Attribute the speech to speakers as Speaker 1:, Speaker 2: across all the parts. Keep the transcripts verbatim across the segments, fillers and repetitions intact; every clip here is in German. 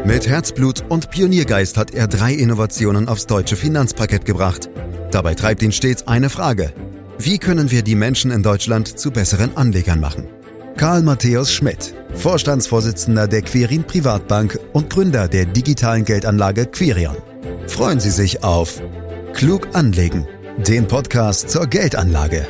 Speaker 1: Mit Herzblut und Pioniergeist hat er drei Innovationen aufs deutsche Finanzparkett gebracht. Dabei treibt ihn stets eine Frage: Wie können wir die Menschen in Deutschland zu besseren Anlegern machen? Karl Matthäus Schmidt, Vorstandsvorsitzender der Quirin Privatbank und Gründer der digitalen Geldanlage Quirion. Freuen Sie sich auf Klug anlegen, den Podcast zur Geldanlage.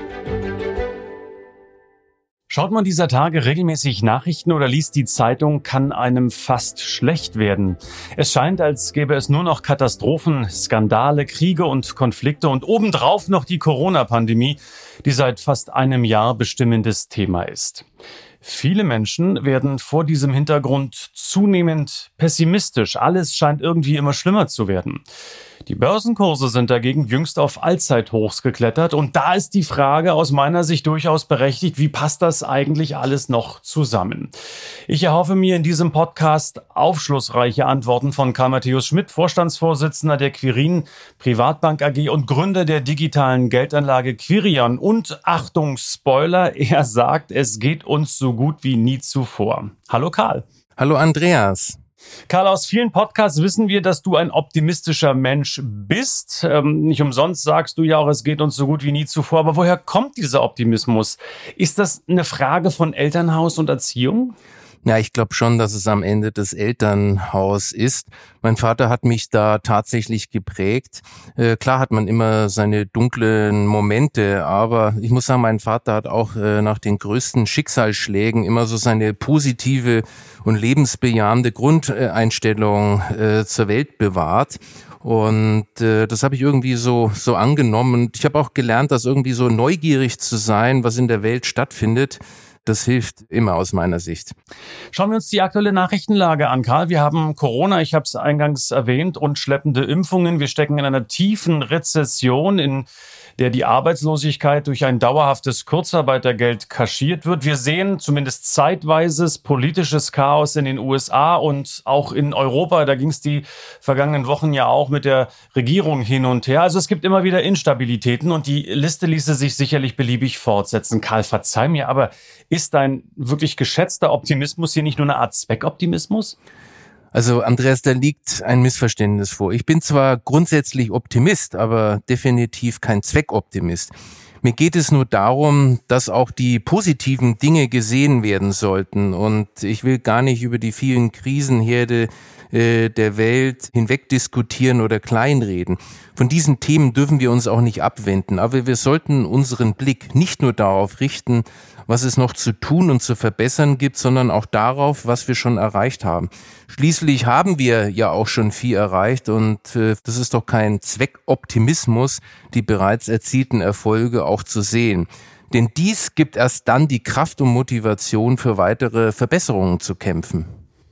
Speaker 2: Schaut man dieser Tage regelmäßig Nachrichten oder liest die Zeitung, kann einem fast schlecht werden. Es scheint, als gäbe es nur noch Katastrophen, Skandale, Kriege und Konflikte und obendrauf noch die Corona-Pandemie, die seit fast einem Jahr bestimmendes Thema ist. Viele Menschen werden vor diesem Hintergrund zunehmend pessimistisch. Alles scheint irgendwie immer schlimmer zu werden. Die Börsenkurse sind dagegen jüngst auf Allzeithochs geklettert. Und da ist die Frage aus meiner Sicht durchaus berechtigt, wie passt das eigentlich alles noch zusammen? Ich erhoffe mir in diesem Podcast aufschlussreiche Antworten von Karl Matthäus Schmidt, Vorstandsvorsitzender der Quirin Privatbank A G und Gründer der digitalen Geldanlage Quirion. Und Achtung, Spoiler, er sagt, es geht uns so gut wie nie zuvor. Hallo Karl.
Speaker 3: Hallo Andreas.
Speaker 2: Karl, aus vielen Podcasts wissen wir, dass du ein optimistischer Mensch bist. Ähm, nicht umsonst sagst du ja auch, es geht uns so gut wie nie zuvor. Aber woher kommt dieser Optimismus? Ist das eine Frage von Elternhaus und Erziehung?
Speaker 3: Ja, ich glaube schon, dass es am Ende das Elternhaus ist. Mein Vater hat mich da tatsächlich geprägt. Äh, klar hat man immer seine dunklen Momente, aber ich muss sagen, mein Vater hat auch äh, nach den größten Schicksalsschlägen immer so seine positive und lebensbejahende Grundeinstellung äh, zur Welt bewahrt. Und äh, das habe ich irgendwie so so angenommen. Und ich habe auch gelernt, dass irgendwie so neugierig zu sein, was in der Welt stattfindet, das hilft immer aus meiner Sicht.
Speaker 2: Schauen wir uns die aktuelle Nachrichtenlage an, Karl. Wir haben Corona, ich habe es eingangs erwähnt, und schleppende Impfungen. Wir stecken in einer tiefen Rezession, in der die Arbeitslosigkeit durch ein dauerhaftes Kurzarbeitergeld kaschiert wird. Wir sehen zumindest zeitweises politisches Chaos in den U S A und auch in Europa. Da ging es die vergangenen Wochen ja auch mit der Regierung hin und her. Also es gibt immer wieder Instabilitäten und die Liste ließe sich sicherlich beliebig fortsetzen. Karl, verzeih mir, aber ist dein wirklich geschätzter Optimismus hier nicht nur eine Art Zweckoptimismus?
Speaker 3: Also Andreas, da liegt ein Missverständnis vor. Ich bin zwar grundsätzlich Optimist, aber definitiv kein Zweckoptimist. Mir geht es nur darum, dass auch die positiven Dinge gesehen werden sollten. Und ich will gar nicht über die vielen Krisenherde äh, der Welt hinweg diskutieren oder kleinreden. Von diesen Themen dürfen wir uns auch nicht abwenden. Aber wir sollten unseren Blick nicht nur darauf richten, was es noch zu tun und zu verbessern gibt, sondern auch darauf, was wir schon erreicht haben. Schließlich haben wir ja auch schon viel erreicht und äh, das ist doch kein Zweckoptimismus, die bereits erzielten Erfolge auch zu sehen. Denn dies gibt erst dann die Kraft und Motivation für weitere Verbesserungen zu kämpfen.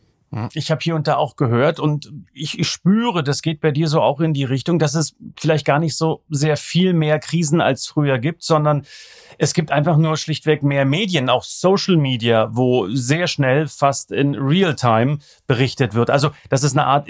Speaker 2: Ich habe hier und da auch gehört und ich spüre, das geht bei dir so auch in die Richtung, dass es vielleicht gar nicht so sehr viel mehr Krisen als früher gibt, sondern es gibt einfach nur schlichtweg mehr Medien, auch Social Media, wo sehr schnell, fast in Realtime berichtet wird. Also, dass es eine Art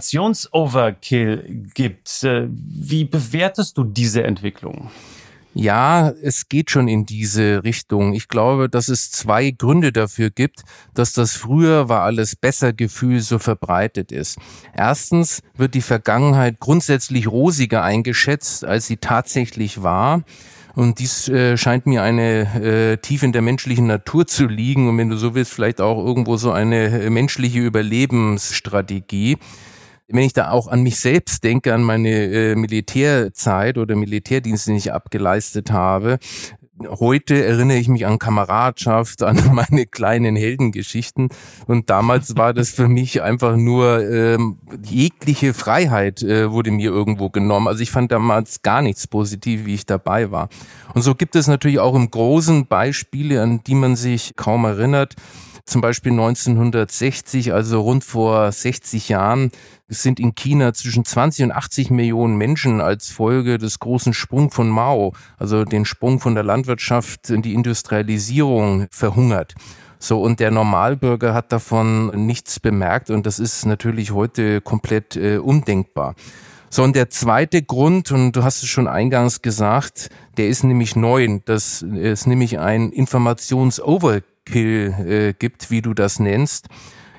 Speaker 2: Informations-Overkill gibt. Wie bewertest du diese Entwicklung?
Speaker 3: Ja, es geht schon in diese Richtung. Ich glaube, dass es zwei Gründe dafür gibt, dass das früher war alles besser Gefühl so verbreitet ist. Erstens wird die Vergangenheit grundsätzlich rosiger eingeschätzt, als sie tatsächlich war. Und dies äh, scheint mir eine äh, tief in der menschlichen Natur zu liegen und wenn du so willst, vielleicht auch irgendwo so eine äh, menschliche Überlebensstrategie. Wenn ich da auch an mich selbst denke, an meine äh, Militärzeit oder Militärdienst, den ich abgeleistet habe, heute erinnere ich mich an Kameradschaft, an meine kleinen Heldengeschichten und damals war das für mich einfach nur ähm, jegliche Freiheit äh, wurde mir irgendwo genommen. Also ich fand damals gar nichts positiv, wie ich dabei war. Und so gibt es natürlich auch im Großen Beispiele, an die man sich kaum erinnert. Zum Beispiel neunzehnhundertsechzig, also rund vor sechzig Jahren, sind in China zwischen zwanzig und achtzig Millionen Menschen als Folge des großen Sprungs von Mao, also den Sprung von der Landwirtschaft in die Industrialisierung, verhungert. So, und der Normalbürger hat davon nichts bemerkt und das ist natürlich heute komplett äh, undenkbar. So, und der zweite Grund, und du hast es schon eingangs gesagt, der ist nämlich neu, dass es nämlich ein Informations-Overkill äh, gibt, wie du das nennst.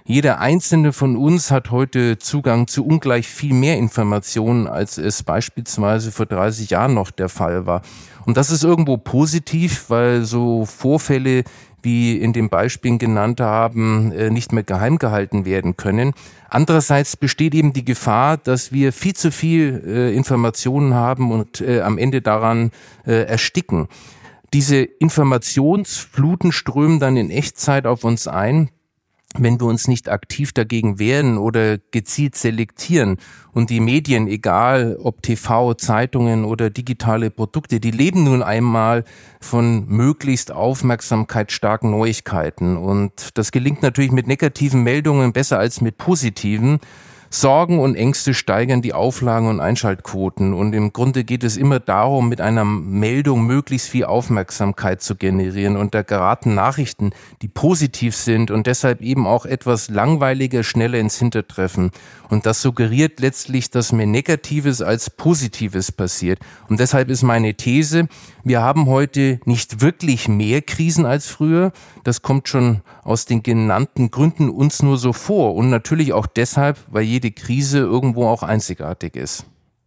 Speaker 3: Jeder einzelne von uns hat heute Zugang zu ungleich viel mehr Informationen, als es beispielsweise vor dreißig Jahren noch der Fall war. Und das ist irgendwo positiv, weil so Vorfälle, wie in den Beispielen genannt haben, nicht mehr geheim gehalten werden können. Andererseits besteht eben die Gefahr, dass wir viel zu viel äh, Informationen haben und äh, am Ende daran äh, ersticken. Diese Informationsfluten strömen dann in Echtzeit auf uns ein, wenn wir uns nicht aktiv dagegen wehren oder gezielt selektieren. Und die Medien, egal ob T V, Zeitungen oder digitale Produkte, die leben nun einmal von möglichst aufmerksamkeitsstarken Neuigkeiten. Und das gelingt natürlich mit negativen Meldungen besser als mit positiven. Sorgen und Ängste steigern die Auflagen und Einschaltquoten. Und im Grunde geht es immer darum, mit einer Meldung möglichst viel Aufmerksamkeit zu generieren. Und da geraten Nachrichten, die positiv sind und deshalb eben auch etwas langweiliger, schneller ins Hintertreffen. Und das suggeriert letztlich, dass mehr Negatives als Positives passiert. Und deshalb ist meine These, wir haben heute nicht wirklich mehr Krisen als früher. Das kommt schon aus den genannten Gründen uns nur so vor. Und natürlich auch deshalb, weil jede Krise irgendwo auch einzigartig ist.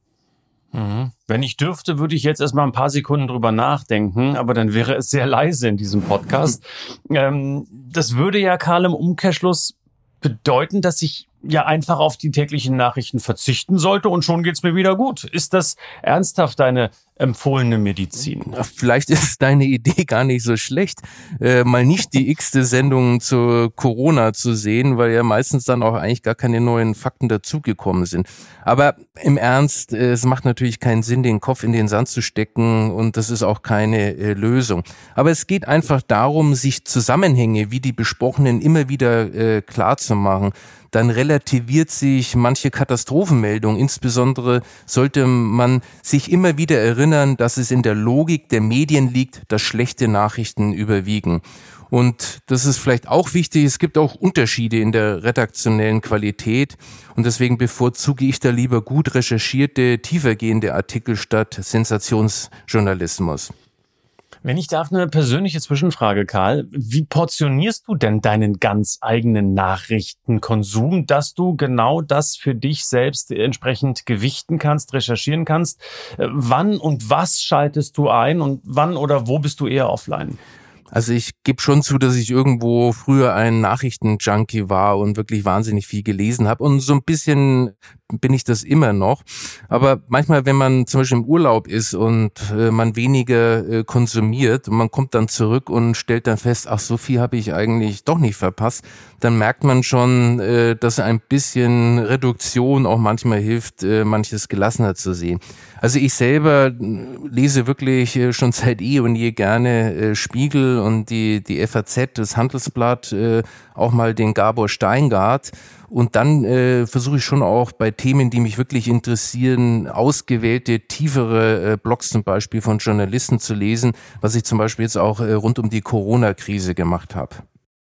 Speaker 2: Wenn ich dürfte, würde ich jetzt erstmal ein paar Sekunden drüber nachdenken, aber dann wäre es sehr leise in diesem Podcast. ähm, das würde ja, Karl, im Umkehrschluss bedeuten, dass ich ja einfach auf die täglichen Nachrichten verzichten sollte und schon geht's mir wieder gut. Ist das ernsthaft deine empfohlene Medizin?
Speaker 3: Vielleicht ist deine Idee gar nicht so schlecht, äh, mal nicht die x-te Sendung zu Corona zu sehen, weil ja meistens dann auch eigentlich gar keine neuen Fakten dazugekommen sind. Aber im Ernst, äh, es macht natürlich keinen Sinn, den Kopf in den Sand zu stecken und das ist auch keine äh, Lösung. Aber es geht einfach darum, sich Zusammenhänge wie die besprochenen immer wieder äh, klar zu machen. Dann relativiert sich manche Katastrophenmeldung. Insbesondere sollte man sich immer wieder erinnern, dass es in der Logik der Medien liegt, dass schlechte Nachrichten überwiegen. Und das ist vielleicht auch wichtig, es gibt auch Unterschiede in der redaktionellen Qualität. Und deswegen bevorzuge ich da lieber gut recherchierte, tiefergehende Artikel statt Sensationsjournalismus.
Speaker 2: Wenn ich darf, eine persönliche Zwischenfrage, Karl. Wie portionierst du denn deinen ganz eigenen Nachrichtenkonsum, dass du genau das für dich selbst entsprechend gewichten kannst, recherchieren kannst? Wann und was schaltest du ein und wann oder wo bist du eher offline?
Speaker 3: Also ich gebe schon zu, dass ich irgendwo früher ein Nachrichtenjunkie war und wirklich wahnsinnig viel gelesen habe. Und so ein bisschen bin ich das immer noch. Aber manchmal, wenn man zum Beispiel im Urlaub ist und äh, man weniger äh, konsumiert und man kommt dann zurück und stellt dann fest, ach, so viel habe ich eigentlich doch nicht verpasst, dann merkt man schon, äh, dass ein bisschen Reduktion auch manchmal hilft, äh, manches gelassener zu sehen. Also ich selber lese wirklich äh, schon seit eh und je gerne äh, Spiegel und die die F A Z, das Handelsblatt, äh, auch mal den Gabor Steingart. Und dann äh, versuche ich schon auch bei Themen, die mich wirklich interessieren, ausgewählte, tiefere äh, Blogs zum Beispiel von Journalisten zu lesen, was ich zum Beispiel jetzt auch äh, rund um die Corona-Krise gemacht habe.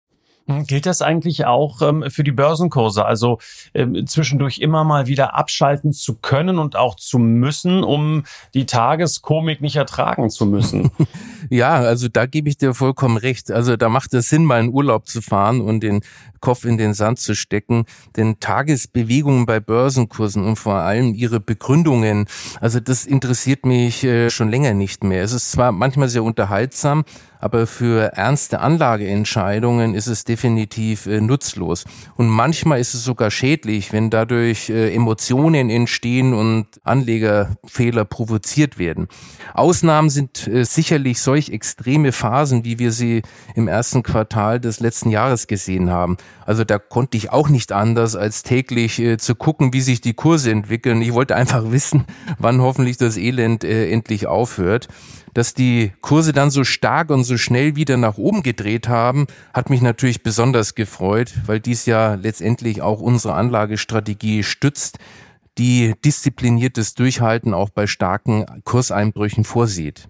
Speaker 2: Gilt das eigentlich auch ähm, für die Börsenkurse? Also ähm, zwischendurch immer mal wieder abschalten zu können und auch zu müssen, um die Tageskomik nicht ertragen zu müssen?
Speaker 3: Ja, also da gebe ich dir vollkommen recht. Also da macht es Sinn, mal in Urlaub zu fahren und den Kopf in den Sand zu stecken. Denn Tagesbewegungen bei Börsenkursen und vor allem ihre Begründungen, also das interessiert mich äh, schon länger nicht mehr. Es ist zwar manchmal sehr unterhaltsam, aber für ernste Anlageentscheidungen ist es definitiv äh, nutzlos. Und manchmal ist es sogar schädlich, wenn dadurch äh, Emotionen entstehen und Anlegerfehler provoziert werden. Ausnahmen sind äh, sicherlich solch extreme Phasen, wie wir sie im ersten Quartal des letzten Jahres gesehen haben. Also da konnte ich auch nicht anders, als täglich äh, zu gucken, wie sich die Kurse entwickeln. Ich wollte einfach wissen, wann hoffentlich das Elend äh, endlich aufhört. Dass die Kurse dann so stark und so schnell wieder nach oben gedreht haben, hat mich natürlich besonders gefreut, weil dies ja letztendlich auch unsere Anlagestrategie stützt, die diszipliniertes Durchhalten auch bei starken Kurseinbrüchen vorsieht.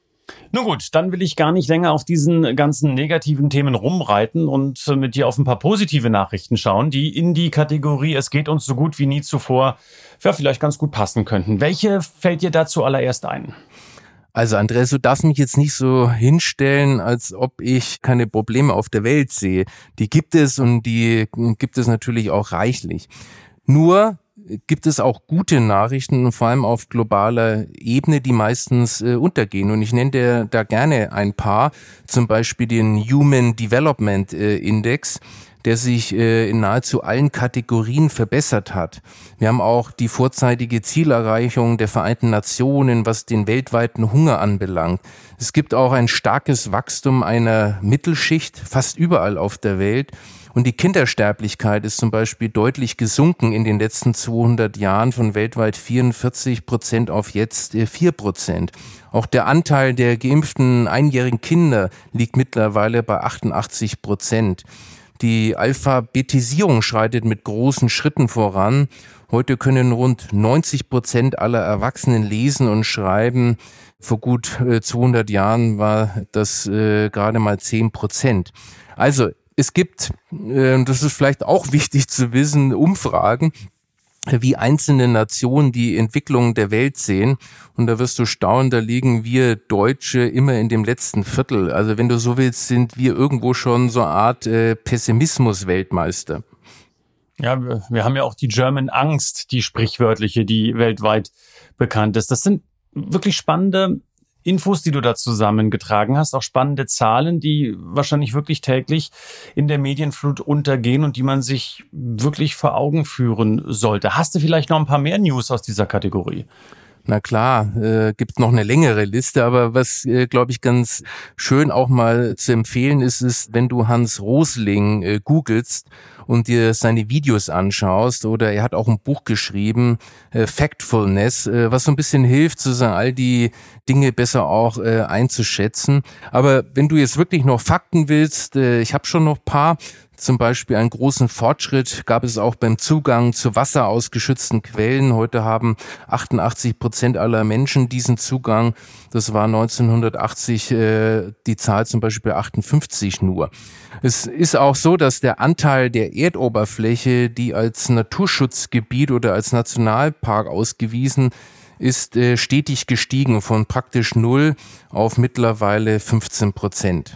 Speaker 2: Nun gut, dann will ich gar nicht länger auf diesen ganzen negativen Themen rumreiten und mit dir auf ein paar positive Nachrichten schauen, die in die Kategorie "Es geht uns so gut wie nie zuvor" ja, vielleicht ganz gut passen könnten. Welche fällt dir dazu allererst ein?
Speaker 3: Also Andreas, du darfst mich jetzt nicht so hinstellen, als ob ich keine Probleme auf der Welt sehe. Die gibt es und die gibt es natürlich auch reichlich. Nur gibt es auch gute Nachrichten, vor allem auf globaler Ebene, die meistens äh, untergehen. Und ich nenne dir da gerne ein paar, zum Beispiel den Human Development äh, Index, der sich äh, in nahezu allen Kategorien verbessert hat. Wir haben auch die vorzeitige Zielerreichung der Vereinten Nationen, was den weltweiten Hunger anbelangt. Es gibt auch ein starkes Wachstum einer Mittelschicht fast überall auf der Welt. Und die Kindersterblichkeit ist zum Beispiel deutlich gesunken in den letzten zweihundert Jahren von weltweit vierundvierzig Prozent auf jetzt vier Prozent. Auch der Anteil der geimpften einjährigen Kinder liegt mittlerweile bei achtundachtzig Prozent. Die Alphabetisierung schreitet mit großen Schritten voran. Heute können rund neunzig Prozent aller Erwachsenen lesen und schreiben. Vor gut zweihundert Jahren war das äh, gerade mal zehn Prozent. Also es gibt, äh, das ist vielleicht auch wichtig zu wissen, Umfragen, wie einzelne Nationen die Entwicklung der Welt sehen. Und da wirst du staunen, da liegen wir Deutsche immer in dem letzten Viertel. Also wenn du so willst, sind wir irgendwo schon so eine Art äh, Pessimismus-Weltmeister.
Speaker 2: Ja, wir, wir haben ja auch die German Angst, die sprichwörtliche, die weltweit bekannt ist. Das sind wirklich spannende Infos, die du da zusammengetragen hast, auch spannende Zahlen, die wahrscheinlich wirklich täglich in der Medienflut untergehen und die man sich wirklich vor Augen führen sollte. Hast du vielleicht noch ein paar mehr News aus dieser Kategorie?
Speaker 3: Na klar, äh, gibt noch eine längere Liste, aber was, äh, glaube ich, ganz schön auch mal zu empfehlen ist, ist, wenn du Hans Rosling äh, googelst und dir seine Videos anschaust, oder er hat auch ein Buch geschrieben, äh, Factfulness, äh, was so ein bisschen hilft, sozusagen all die Dinge besser auch äh, einzuschätzen. Aber wenn du jetzt wirklich noch Fakten willst, äh, ich habe schon noch ein paar. Zum Beispiel einen großen Fortschritt gab es auch beim Zugang zu Wasser aus geschützten Quellen. Heute haben achtundachtzig Prozent aller Menschen diesen Zugang. Das war neunzehnhundertachtzig äh, die Zahl zum Beispiel achtundfünfzig nur. Es ist auch so, dass der Anteil der Erdoberfläche, die als Naturschutzgebiet oder als Nationalpark ausgewiesen ist, äh, stetig gestiegen von praktisch null auf mittlerweile fünfzehn Prozent.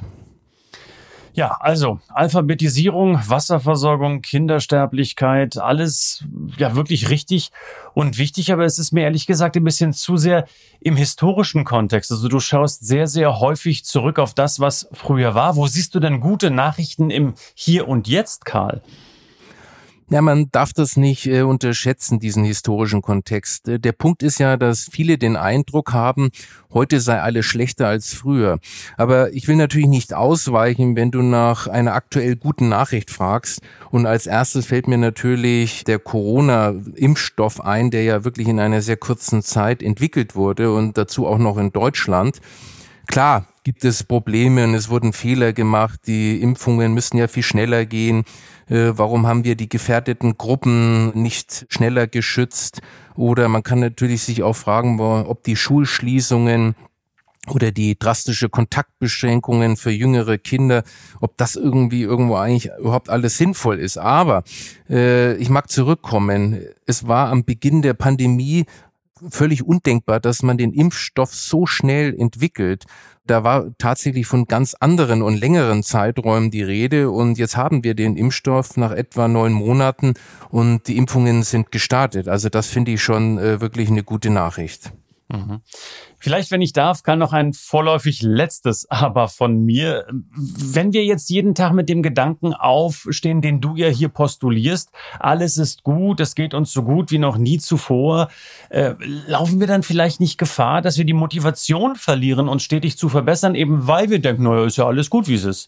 Speaker 2: Ja, also Alphabetisierung, Wasserversorgung, Kindersterblichkeit, alles ja wirklich richtig und wichtig, aber es ist mir ehrlich gesagt ein bisschen zu sehr im historischen Kontext. Also du schaust sehr, sehr häufig zurück auf das, was früher war. Wo siehst du denn gute Nachrichten im Hier und Jetzt, Karl?
Speaker 3: Ja, man darf das nicht äh, unterschätzen, diesen historischen Kontext. Äh, der Punkt ist ja, dass viele den Eindruck haben, heute sei alles schlechter als früher. Aber ich will natürlich nicht ausweichen, wenn du nach einer aktuell guten Nachricht fragst. Und als erstes fällt mir natürlich der Corona-Impfstoff ein, der ja wirklich in einer sehr kurzen Zeit entwickelt wurde und dazu auch noch in Deutschland. Klar gibt es Probleme und es wurden Fehler gemacht. Die Impfungen müssen ja viel schneller gehen. Warum haben wir die gefährdeten Gruppen nicht schneller geschützt? Oder man kann natürlich sich auch fragen, ob die Schulschließungen oder die drastische Kontaktbeschränkungen für jüngere Kinder, ob das irgendwie irgendwo eigentlich überhaupt alles sinnvoll ist. Aber äh, ich mag zurückkommen. Es war am Beginn der Pandemie völlig undenkbar, dass man den Impfstoff so schnell entwickelt. Da war tatsächlich von ganz anderen und längeren Zeiträumen die Rede und jetzt haben wir den Impfstoff nach etwa neun Monaten und die Impfungen sind gestartet. Also das finde ich schon äh, wirklich eine gute Nachricht.
Speaker 2: Mhm. Vielleicht, wenn ich darf, kann noch ein vorläufig letztes Aber von mir. Wenn wir jetzt jeden Tag mit dem Gedanken aufstehen, den du ja hier postulierst, alles ist gut, es geht uns so gut wie noch nie zuvor, äh, laufen wir dann vielleicht nicht Gefahr, dass wir die Motivation verlieren, uns stetig zu verbessern, eben weil wir denken, naja, ist ja alles gut, wie es ist.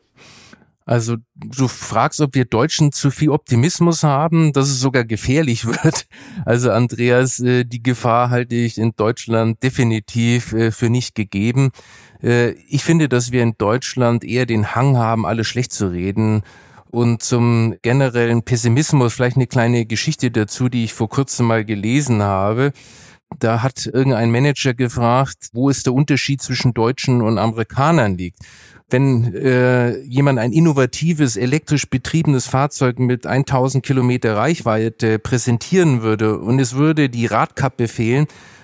Speaker 3: Also du fragst, ob wir Deutschen zu viel Optimismus haben, dass es sogar gefährlich wird. Also Andreas, die Gefahr halte ich in Deutschland definitiv für nicht gegeben. Ich finde, dass wir in Deutschland eher den Hang haben, alles schlecht zu reden. Und zum generellen Pessimismus vielleicht eine kleine Geschichte dazu, die ich vor kurzem mal gelesen habe. Da hat irgendein Manager gefragt, wo ist der Unterschied zwischen Deutschen und Amerikanern liegt. Wenn äh, jemand ein innovatives, elektrisch betriebenes Fahrzeug mit tausend Kilometer Reichweite präsentieren würde und es würde die Radkappe fehlen,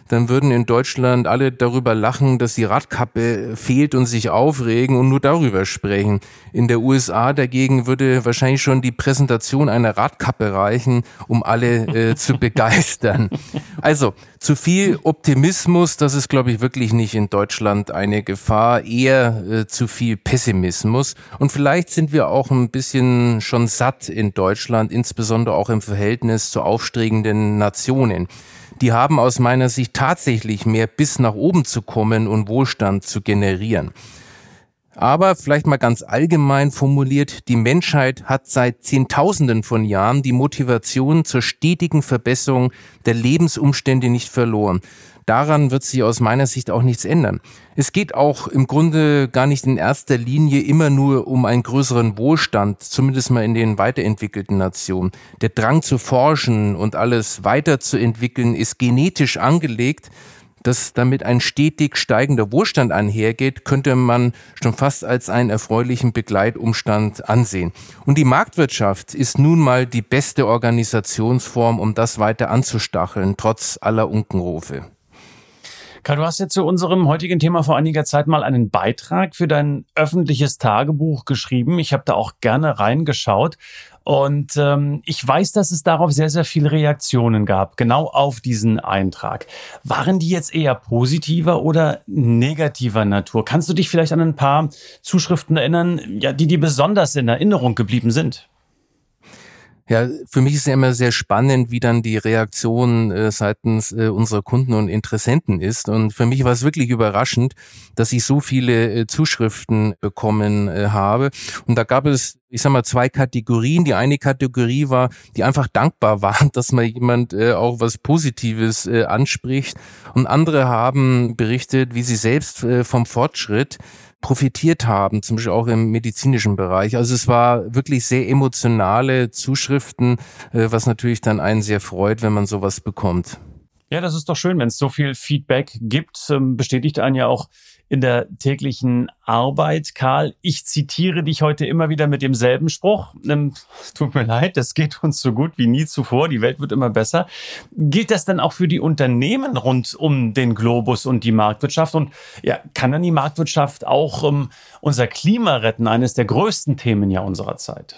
Speaker 3: dann würden in Deutschland alle darüber lachen, dass die Radkappe fehlt und sich aufregen und nur darüber sprechen. In der U S A dagegen würde wahrscheinlich schon die Präsentation einer Radkappe reichen, um alle äh, zu begeistern. Also zu viel Optimismus, das ist, glaube ich, wirklich nicht in Deutschland eine Gefahr, eher äh, zu viel Pessimismus. Und vielleicht sind wir auch ein bisschen schon satt in Deutschland, insbesondere auch im Verhältnis zu aufstrebenden Nationen. Die haben aus meiner Sicht tatsächlich mehr Biss nach oben zu kommen und Wohlstand zu generieren. Aber vielleicht mal ganz allgemein formuliert, die Menschheit hat seit Zehntausenden von Jahren die Motivation zur stetigen Verbesserung der Lebensumstände nicht verloren. Daran wird sich aus meiner Sicht auch nichts ändern. Es geht auch im Grunde gar nicht in erster Linie immer nur um einen größeren Wohlstand, zumindest mal in den weiterentwickelten Nationen. Der Drang zu forschen und alles weiterzuentwickeln ist genetisch angelegt. Dass damit ein stetig steigender Wohlstand einhergeht, könnte man schon fast als einen erfreulichen Begleitumstand ansehen. Und die Marktwirtschaft ist nun mal die beste Organisationsform, um das weiter anzustacheln, trotz aller Unkenrufe.
Speaker 2: Karl, du hast ja zu unserem heutigen Thema vor einiger Zeit mal einen Beitrag für dein öffentliches Tagebuch geschrieben. Ich habe da auch gerne reingeschaut. Und ähm, ich weiß, dass es darauf sehr, sehr viele Reaktionen gab, genau auf diesen Eintrag. Waren die jetzt eher positiver oder negativer Natur? Kannst du dich vielleicht an ein paar Zuschriften erinnern, ja, die dir besonders in Erinnerung geblieben sind?
Speaker 3: Ja, für mich ist ja immer sehr spannend, wie dann die Reaktion äh, seitens äh, unserer Kunden und Interessenten ist. Und für mich war es wirklich überraschend, dass ich so viele äh, Zuschriften bekommen äh, habe. Und da gab es, ich sag mal, zwei Kategorien. Die eine Kategorie war, die einfach dankbar waren, dass mal jemand äh, auch was Positives äh, anspricht. Und andere haben berichtet, wie sie selbst äh, vom Fortschritt profitiert haben, zum Beispiel auch im medizinischen Bereich. Also es war wirklich sehr emotionale Zuschriften, was natürlich dann einen sehr freut, wenn man sowas bekommt.
Speaker 2: Ja, das ist doch schön, wenn es so viel Feedback gibt, bestätigt einen ja auch in der täglichen Arbeit. Karl, ich zitiere dich heute immer wieder mit demselben Spruch. Ähm, tut mir leid, das geht uns so gut wie nie zuvor. Die Welt wird immer besser. Gilt das dann auch für die Unternehmen rund um den Globus und die Marktwirtschaft? Und ja, kann dann die Marktwirtschaft auch um, unser Klima retten? Eines der größten Themen ja unserer Zeit.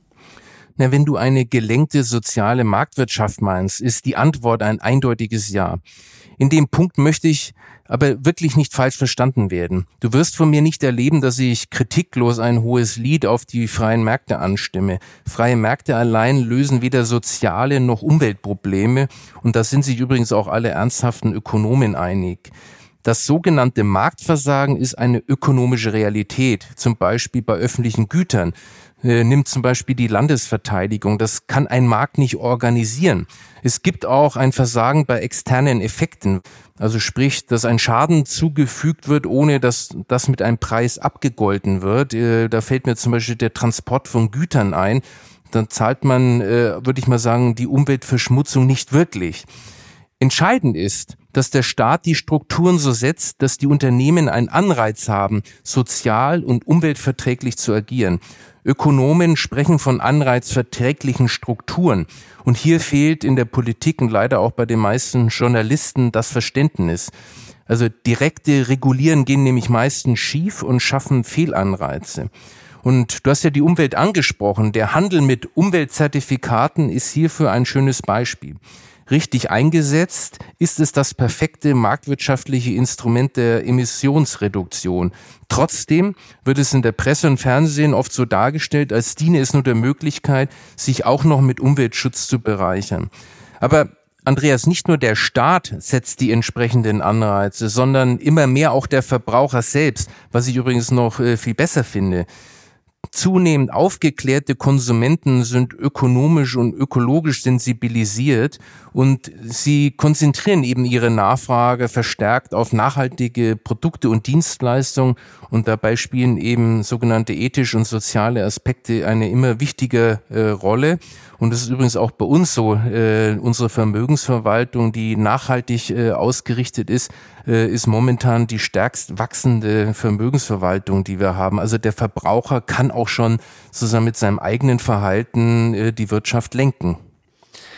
Speaker 3: Na, wenn du eine gelenkte soziale Marktwirtschaft meinst, ist die Antwort ein eindeutiges Ja. In dem Punkt möchte ich aber wirklich nicht falsch verstanden werden. Du wirst von mir nicht erleben, dass ich kritiklos ein hohes Lied auf die freien Märkte anstimme. Freie Märkte allein lösen weder soziale noch Umweltprobleme, und da sind sich übrigens auch alle ernsthaften Ökonomen einig. Das sogenannte Marktversagen ist eine ökonomische Realität, zum Beispiel bei öffentlichen Gütern. Nimmt zum Beispiel die Landesverteidigung. Das kann ein Markt nicht organisieren. Es gibt auch ein Versagen bei externen Effekten. Also sprich, dass ein Schaden zugefügt wird, ohne dass das mit einem Preis abgegolten wird. Da fällt mir zum Beispiel der Transport von Gütern ein. Dann zahlt man, würde ich mal sagen, die Umweltverschmutzung nicht wirklich. Entscheidend ist, dass der Staat die Strukturen so setzt, dass die Unternehmen einen Anreiz haben, sozial und umweltverträglich zu agieren. Ökonomen sprechen von anreizverträglichen Strukturen. Und hier fehlt in der Politik und leider auch bei den meisten Journalisten das Verständnis. Also direkte Regulieren gehen nämlich meistens schief und schaffen Fehlanreize. Und du hast ja die Umwelt angesprochen. Der Handel mit Umweltzertifikaten ist hierfür ein schönes Beispiel. Richtig eingesetzt ist es das perfekte marktwirtschaftliche Instrument der Emissionsreduktion. Trotzdem wird es in der Presse und Fernsehen oft so dargestellt, als diene es nur der Möglichkeit, sich auch noch mit Umweltschutz zu bereichern. Aber Andreas, nicht nur der Staat setzt die entsprechenden Anreize, sondern immer mehr auch der Verbraucher selbst, was ich übrigens noch äh, viel besser finde. Zunehmend aufgeklärte Konsumenten sind ökonomisch und ökologisch sensibilisiert und sie konzentrieren eben ihre Nachfrage verstärkt auf nachhaltige Produkte und Dienstleistungen, und dabei spielen eben sogenannte ethische und soziale Aspekte eine immer wichtigere äh, Rolle. Und das ist übrigens auch bei uns so. Äh, unsere Vermögensverwaltung, die nachhaltig äh, ausgerichtet ist, äh, ist momentan die stärkst wachsende Vermögensverwaltung, die wir haben. Also der Verbraucher kann auch schon zusammen mit seinem eigenen Verhalten äh, die Wirtschaft lenken.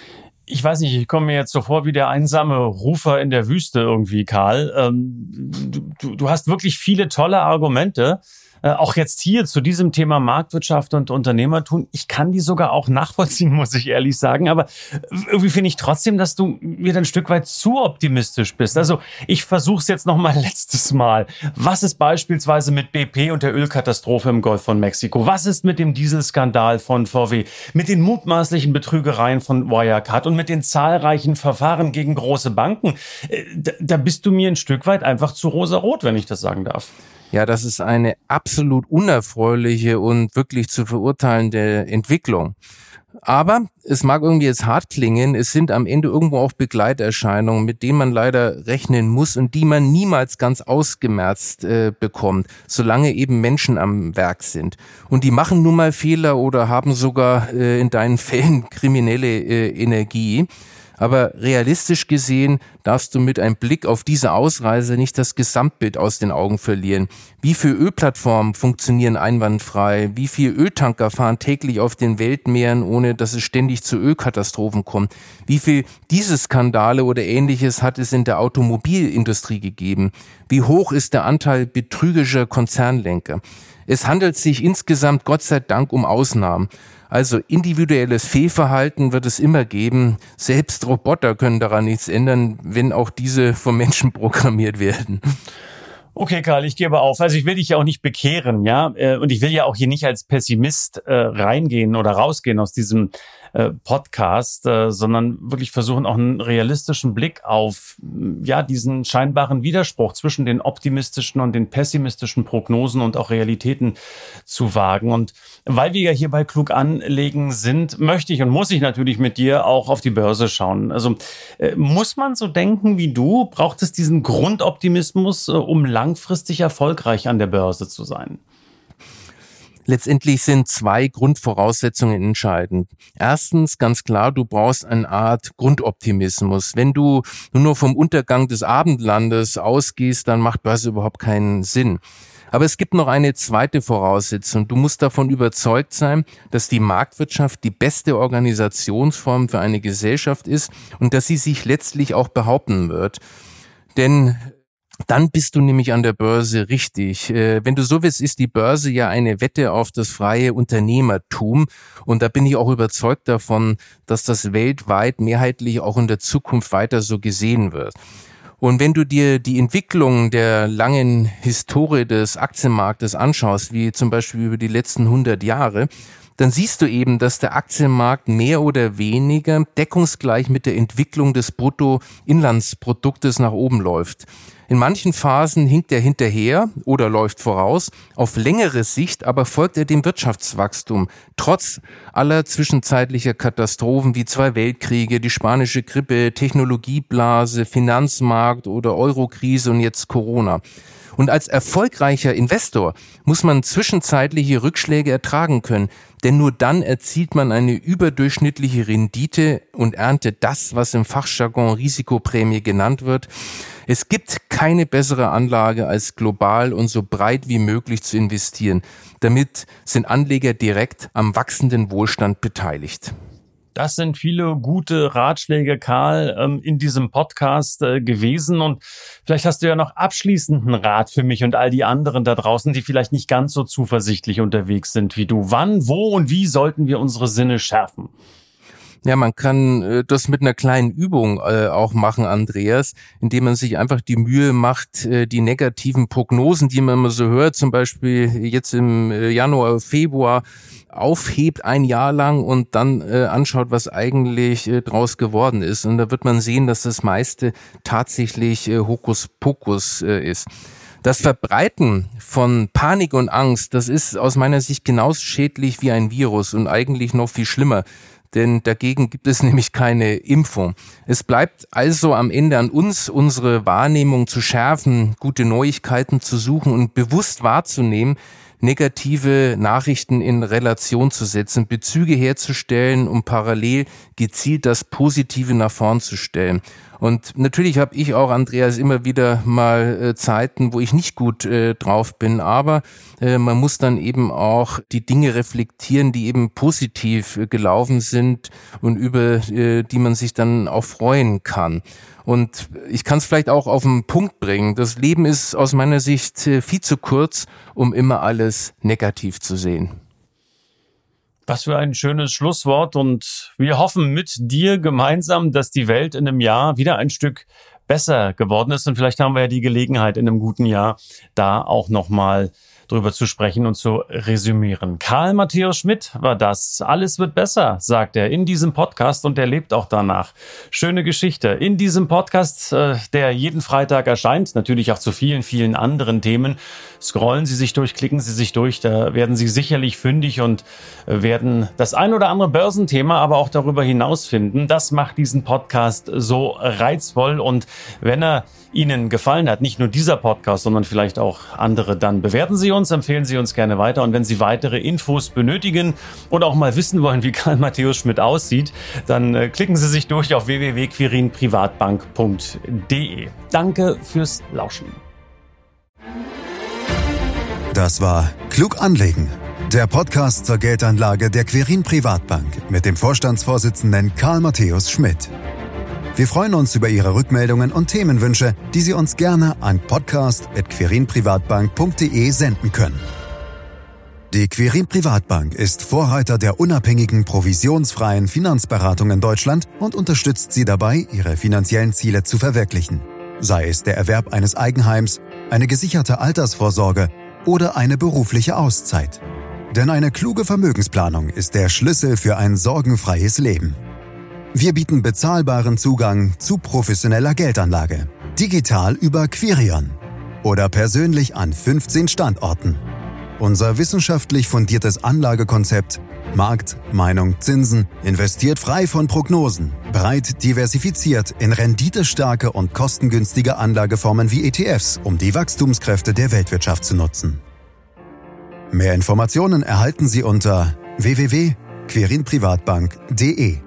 Speaker 2: Ich weiß nicht, ich komme mir jetzt so vor wie der einsame Rufer in der Wüste irgendwie, Karl. Ähm, du, du hast wirklich viele tolle Argumente. Äh, auch jetzt hier zu diesem Thema Marktwirtschaft und Unternehmertum. Ich kann die sogar auch nachvollziehen, muss ich ehrlich sagen. Aber irgendwie finde ich trotzdem, dass du wieder ein Stück weit zu optimistisch bist. Also ich versuche es jetzt noch mal letztes Mal. Was ist beispielsweise mit B P und der Ölkatastrophe im Golf von Mexiko? Was ist mit dem Dieselskandal von V W? Mit den mutmaßlichen Betrügereien von Wirecard und mit den zahlreichen Verfahren gegen große Banken? Da, da bist du mir ein Stück weit einfach zu rosarot, wenn ich das sagen darf.
Speaker 3: Ja, das ist eine absolut unerfreuliche und wirklich zu verurteilende Entwicklung. Aber es mag irgendwie jetzt hart klingen, es sind am Ende irgendwo auch Begleiterscheinungen, mit denen man leider rechnen muss und die man niemals ganz ausgemerzt äh, bekommt, solange eben Menschen am Werk sind. Und die machen nun mal Fehler oder haben sogar äh, in deinen Fällen kriminelle äh, Energie. Aber realistisch gesehen darfst du mit einem Blick auf diese Ausreise nicht das Gesamtbild aus den Augen verlieren. Wie viele Ölplattformen funktionieren einwandfrei? Wie viele Öltanker fahren täglich auf den Weltmeeren, ohne dass es ständig zu Ölkatastrophen kommt? Wie viele Dieselskandale oder Ähnliches hat es in der Automobilindustrie gegeben? Wie hoch ist der Anteil betrügerischer Konzernlenker? Es handelt sich insgesamt Gott sei Dank um Ausnahmen. Also individuelles Fehlverhalten wird es immer geben. Selbst Roboter können daran nichts ändern, wenn auch diese vom Menschen programmiert werden.
Speaker 2: Okay, Karl, ich gebe auf. Also ich will dich ja auch nicht bekehren, ja, und ich will ja auch hier nicht als Pessimist äh, reingehen oder rausgehen aus diesem äh, Podcast, äh, sondern wirklich versuchen, auch einen realistischen Blick auf ja diesen scheinbaren Widerspruch zwischen den optimistischen und den pessimistischen Prognosen und auch Realitäten zu wagen. Und weil wir ja hier bei Klug anlegen sind, möchte ich und muss ich natürlich mit dir auch auf die Börse schauen. Also äh, muss man so denken wie du? Braucht es diesen Grundoptimismus, äh, um langfristig erfolgreich an der Börse zu sein?
Speaker 3: Letztendlich sind zwei Grundvoraussetzungen entscheidend. Erstens, ganz klar, du brauchst eine Art Grundoptimismus. Wenn du nur noch vom Untergang des Abendlandes ausgehst, dann macht Börse überhaupt keinen Sinn. Aber es gibt noch eine zweite Voraussetzung. Du musst davon überzeugt sein, dass die Marktwirtschaft die beste Organisationsform für eine Gesellschaft ist und dass sie sich letztlich auch behaupten wird. Denn dann bist du nämlich an der Börse richtig. Wenn du so willst, ist die Börse ja eine Wette auf das freie Unternehmertum. Und da bin ich auch überzeugt davon, dass das weltweit mehrheitlich auch in der Zukunft weiter so gesehen wird. Und wenn du dir die Entwicklung der langen Historie des Aktienmarktes anschaust, wie zum Beispiel über die letzten hundert Jahre, dann siehst du eben, dass der Aktienmarkt mehr oder weniger deckungsgleich mit der Entwicklung des Bruttoinlandsproduktes nach oben läuft. In manchen Phasen hinkt er hinterher oder läuft voraus. Auf längere Sicht aber folgt er dem Wirtschaftswachstum, trotz aller zwischenzeitlicher Katastrophen wie zwei Weltkriege, die spanische Grippe, Technologieblase, Finanzmarkt oder Eurokrise und jetzt Corona. Und als erfolgreicher Investor muss man zwischenzeitliche Rückschläge ertragen können, denn nur dann erzielt man eine überdurchschnittliche Rendite und erntet das, was im Fachjargon Risikoprämie genannt wird. Es gibt keine bessere Anlage, als global und so breit wie möglich zu investieren. Damit sind Anleger direkt am wachsenden Wohlstand beteiligt.
Speaker 2: Das sind viele gute Ratschläge, Karl, in diesem Podcast gewesen. Und vielleicht hast du ja noch abschließend einen Rat für mich und all die anderen da draußen, die vielleicht nicht ganz so zuversichtlich unterwegs sind wie du. Wann, wo und wie sollten wir unsere Sinne schärfen?
Speaker 3: Ja, man kann äh, das mit einer kleinen Übung äh, auch machen, Andreas, indem man sich einfach die Mühe macht, äh, die negativen Prognosen, die man immer so hört, zum Beispiel jetzt im äh, Januar, Februar, aufhebt ein Jahr lang und dann äh, anschaut, was eigentlich äh, draus geworden ist. Und da wird man sehen, dass das meiste tatsächlich äh, Hokuspokus äh, ist. Das Verbreiten von Panik und Angst, das ist aus meiner Sicht genauso schädlich wie ein Virus und eigentlich noch viel schlimmer. Denn dagegen gibt es nämlich keine Impfung. Es bleibt also am Ende an uns, unsere Wahrnehmung zu schärfen, gute Neuigkeiten zu suchen und bewusst wahrzunehmen, negative Nachrichten in Relation zu setzen, Bezüge herzustellen und parallel gezielt das Positive nach vorn zu stellen. Und natürlich habe ich auch, Andreas, immer wieder mal äh, Zeiten, wo ich nicht gut äh, drauf bin, aber äh, man muss dann eben auch die Dinge reflektieren, die eben positiv äh, gelaufen sind und über äh, die man sich dann auch freuen kann. Und ich kann es vielleicht auch auf den Punkt bringen. Das Leben ist aus meiner Sicht äh, viel zu kurz, um immer alles negativ zu sehen.
Speaker 2: Was für ein schönes Schlusswort, und wir hoffen mit dir gemeinsam, dass die Welt in einem Jahr wieder ein Stück besser geworden ist, und vielleicht haben wir ja die Gelegenheit in einem guten Jahr da auch nochmal drüber zu sprechen und zu resümieren. Karl Matthäus Schmidt war das. Alles wird besser, sagt er in diesem Podcast, und er lebt auch danach. Schöne Geschichte. In diesem Podcast, der jeden Freitag erscheint, natürlich auch zu vielen, vielen anderen Themen. Scrollen Sie sich durch, klicken Sie sich durch, da werden Sie sicherlich fündig und werden das ein oder andere Börsenthema aber auch darüber hinaus finden. Das macht diesen Podcast so reizvoll, und wenn er Ihnen gefallen hat, nicht nur dieser Podcast, sondern vielleicht auch andere, dann bewerten Sie uns, empfehlen Sie uns gerne weiter. Und wenn Sie weitere Infos benötigen oder auch mal wissen wollen, wie Karl Matthäus Schmidt aussieht, dann äh, klicken Sie sich durch auf w w w punkt quirin privatbank punkt d e. Danke fürs Lauschen.
Speaker 1: Das war Klug anlegen, der Podcast zur Geldanlage der Quirin Privatbank mit dem Vorstandsvorsitzenden Karl Matthäus Schmidt. Wir freuen uns über Ihre Rückmeldungen und Themenwünsche, die Sie uns gerne an podcast at quirin privatbank punkt d e senden können. Die Quirin Privatbank ist Vorreiter der unabhängigen, provisionsfreien Finanzberatung in Deutschland und unterstützt Sie dabei, Ihre finanziellen Ziele zu verwirklichen. Sei es der Erwerb eines Eigenheims, eine gesicherte Altersvorsorge oder eine berufliche Auszeit. Denn eine kluge Vermögensplanung ist der Schlüssel für ein sorgenfreies Leben. Wir bieten bezahlbaren Zugang zu professioneller Geldanlage. Digital über Quirion oder persönlich an fünfzehn Standorten. Unser wissenschaftlich fundiertes Anlagekonzept Markt, Meinung, Zinsen investiert frei von Prognosen, breit diversifiziert in renditestarke und kostengünstige Anlageformen wie E T Fs, um die Wachstumskräfte der Weltwirtschaft zu nutzen. Mehr Informationen erhalten Sie unter w w w punkt quirin privatbank punkt d e.